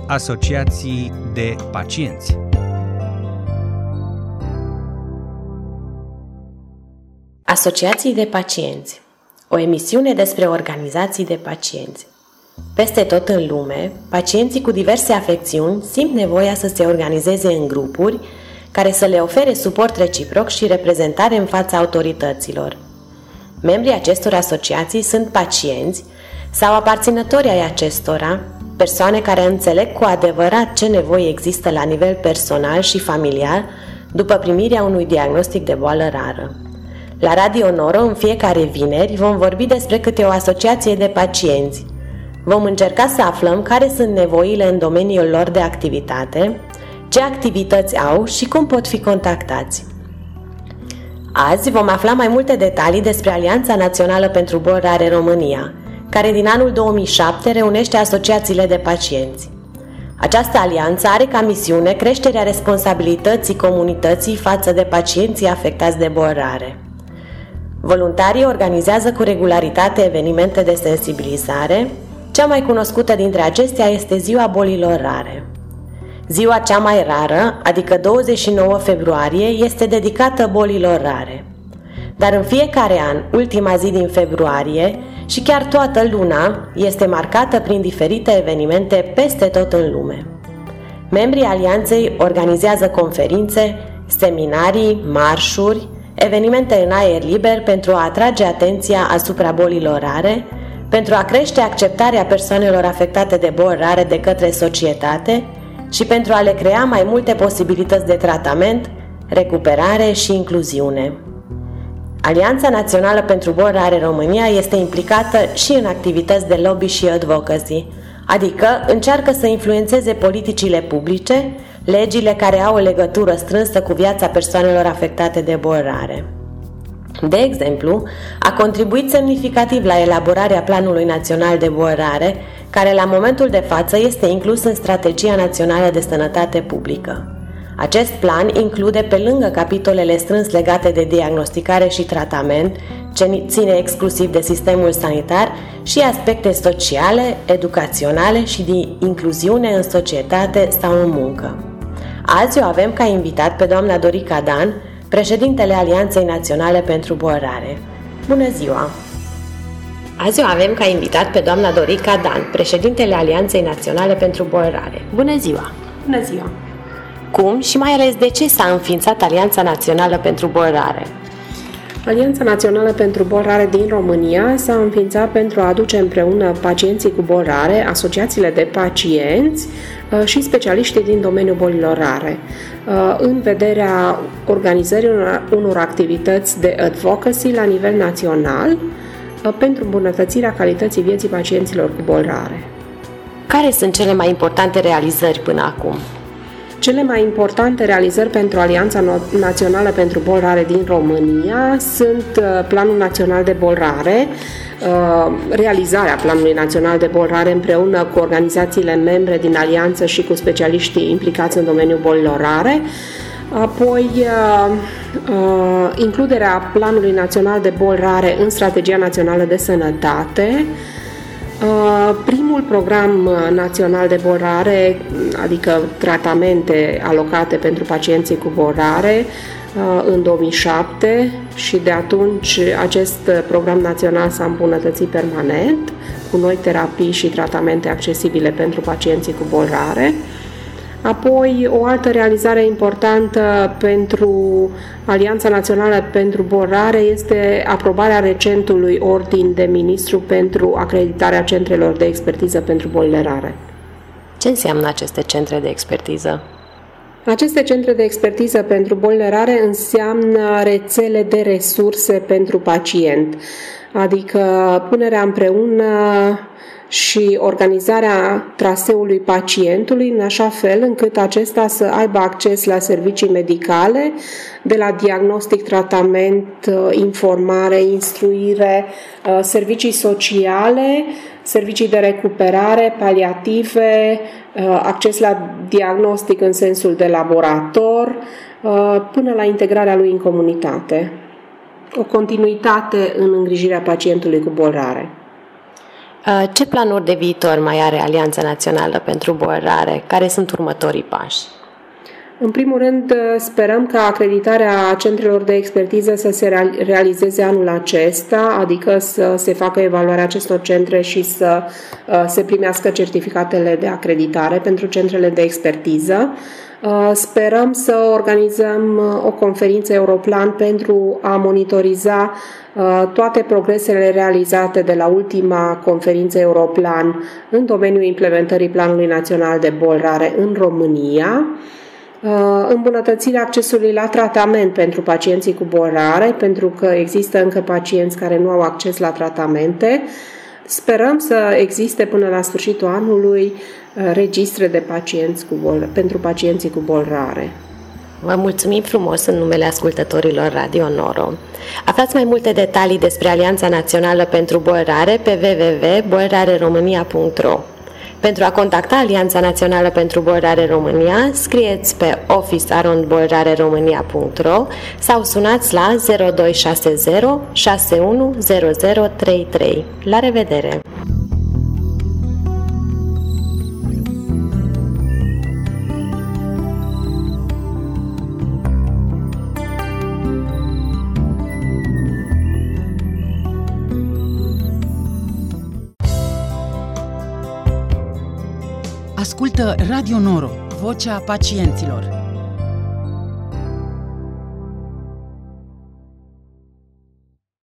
Asociații de pacienți. Asociații de pacienți. O emisiune despre organizații de pacienți. Peste tot în lume, pacienții cu diverse afecțiuni simt nevoia să se organizeze în grupuri care să le ofere suport reciproc și reprezentare în fața autorităților. Membrii acestor asociații sunt pacienți sau aparținători ai acestora, persoane care înțeleg cu adevărat ce nevoi există la nivel personal și familial după primirea unui diagnostic de boală rară. La Radio Noro, în fiecare vineri, vom vorbi despre câte o asociație de pacienți. Vom încerca să aflăm care sunt nevoile în domeniul lor de activitate, ce activități au și cum pot fi contactați. Azi vom afla mai multe detalii despre Alianța Națională pentru Boli Rare România, care din anul 2007 reunește asociațiile de pacienți. Această alianță are ca misiune creșterea responsabilității comunității față de pacienții afectați de boli rare. Voluntarii organizează cu regularitate evenimente de sensibilizare. Cea mai cunoscută dintre acestea este Ziua Bolilor Rare. Ziua cea mai rară, adică 29 februarie, este dedicată bolilor rare. Dar în fiecare an, ultima zi din februarie și chiar toată luna este marcată prin diferite evenimente peste tot în lume. Membrii alianței organizează conferințe, seminarii, marșuri, evenimente în aer liber pentru a atrage atenția asupra bolilor rare, pentru a crește acceptarea persoanelor afectate de boli rare de către societate și pentru a le crea mai multe posibilități de tratament, recuperare și incluziune. Alianța Națională pentru Boli Rare România este implicată și în activități de lobby și advocacy, adică încearcă să influențeze politicile publice, legile care au o legătură strânsă cu viața persoanelor afectate de boli rare. De exemplu, a contribuit semnificativ la elaborarea Planului Național de Boli Rare, care la momentul de față este inclus în Strategia Națională de Sănătate Publică. Acest plan include, pe lângă capitolele strâns legate de diagnosticare și tratament, ce ține exclusiv de sistemul sanitar, și aspecte sociale, educaționale și de incluziune în societate sau în muncă. Azi o avem ca invitat pe doamna Dorica Dan, președintele Alianței Naționale pentru Boli Rare. Bună ziua! Azi o avem ca invitat pe doamna Dorica Dan, președintele Alianței Naționale pentru Boli Rare. Bună ziua! Bună ziua! Cum și mai ales de ce s-a înființat Alianța Națională pentru Boli Rare? Alianța Națională pentru Boli Rare din România s-a înființat pentru a aduce împreună pacienții cu boli rare, asociațiile de pacienți și specialiștii din domeniul bolilor rare, în vederea organizării unor activități de advocacy la nivel național pentru îmbunătățirea calității vieții pacienților cu boli rare. Care sunt cele mai importante realizări până acum? Cele mai importante realizări pentru Alianța Națională pentru Boli Rare din România sunt Planul Național de Boli Rare, realizarea Planului Național de Boli Rare împreună cu organizațiile membre din Alianță și cu specialiștii implicați în domeniul bolilor rare, apoi includerea Planului Național de Boli Rare în Strategia Națională de Sănătate, primul program național de boli rare, adică tratamente alocate pentru pacienții cu boli rare, în 2007, și de atunci acest program național s-a îmbunătățit permanent cu noi terapii și tratamente accesibile pentru pacienții cu boli rare. Apoi, o altă realizare importantă pentru Alianța Națională pentru Boli Rare este aprobarea recentului ordin de ministru pentru acreditarea centrelor de expertiză pentru bolile rare. Ce înseamnă aceste centre de expertiză? Aceste centre de expertiză pentru bolile rare înseamnă rețele de resurse pentru pacient, adică punerea împreună și organizarea traseului pacientului în așa fel încât acesta să aibă acces la servicii medicale, de la diagnostic, tratament, informare, instruire, servicii sociale, servicii de recuperare, paliative, acces la diagnostic în sensul de laborator, până la integrarea lui în comunitate. O continuitate în îngrijirea pacientului cu boli rare. Ce planuri de viitor mai are Alianța Națională pentru Boli Rare? Care sunt următorii pași? În primul rând, sperăm ca acreditarea centrelor de expertiză să se realizeze anul acesta, adică să se facă evaluarea acestor centre și să se primească certificatele de acreditare pentru centrele de expertiză. Sperăm să organizăm o conferință Europlan pentru a monitoriza toate progresele realizate de la ultima conferință Europlan în domeniul implementării Planului Național de Boli Rare în România, îmbunătățirea accesului la tratament pentru pacienții cu boli rare, pentru că există încă pacienți care nu au acces la tratamente. Sperăm să existe până la sfârșitul anului registre de pacienți pentru pacienții cu boli rare. Vă mulțumim frumos în numele ascultătorilor Radio Noro. Aflați mai multe detalii despre Alianța Națională pentru Boli Rare pe www.bolrareromania.ro. Pentru a contacta Alianța Națională pentru Boli Rare România, scrieți pe office@bolrareromania.ro sau sunați la 0260 610033. La revedere! Ascultă Radio Noro, vocea pacienților.